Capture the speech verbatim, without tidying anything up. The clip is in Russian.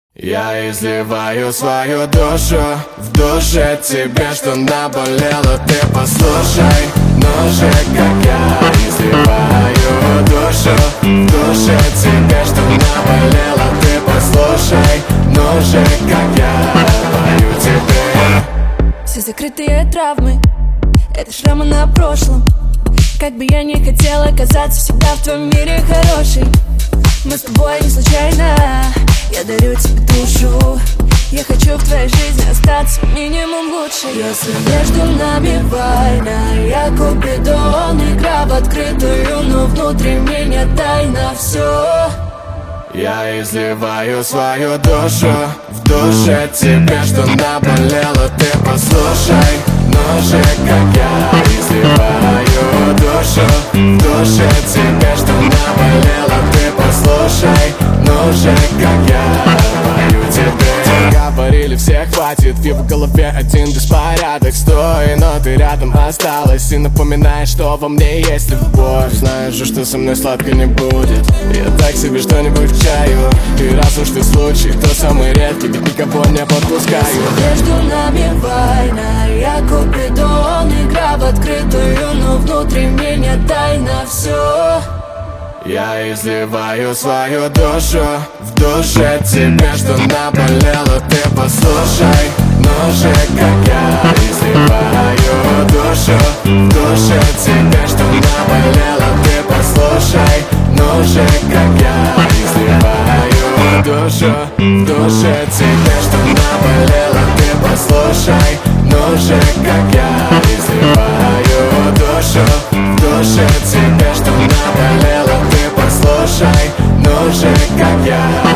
Я изливаю свою душу в душе тебе, что наболело, ты послушай. Но же как я изливаю душу в душе тебе, что наболело, ты послушай. Но же как я пою тебе. Все закрытые травмы, это шрамы на прошлом. Как бы я не хотела казаться всегда в твоем мире хорошей, мы с тобой не случайно. Я дарю тебе душу, я хочу в твоей жизни остаться минимум лучше. Если между нами война, я Купидон, игра в открытую, но внутри меня тайна все. Я изливаю свою душу в душе тебе, что наболело, ты послушай. Но же как я изливаю душу в душе тебе, что наболело, ты послушай. Но же как я пою тебе. Говорили все, хватит, и в голове один беспорядок. Стой, но ты рядом осталась и напоминаешь, что во мне есть любовь. Знаешь же, что со мной сладко не будет, я так себе что-нибудь в чаю. И раз уж ты случай, то самый редкий, ведь никого не подпускаю. Между нами война, я Купидон, игра в открытую, но внутри меня тайна все. Я изливаю свою душу в душе тебе, что наболело, ты послушай. Но же как я изливаю душу в душе тебе, что наболело, ты послушай. Но же как я изливаю душу в душе тебе, что наболело, ты послушай. Но же как я изливаю душу в душе тебе, что наболело, ты послушай. Ну же как я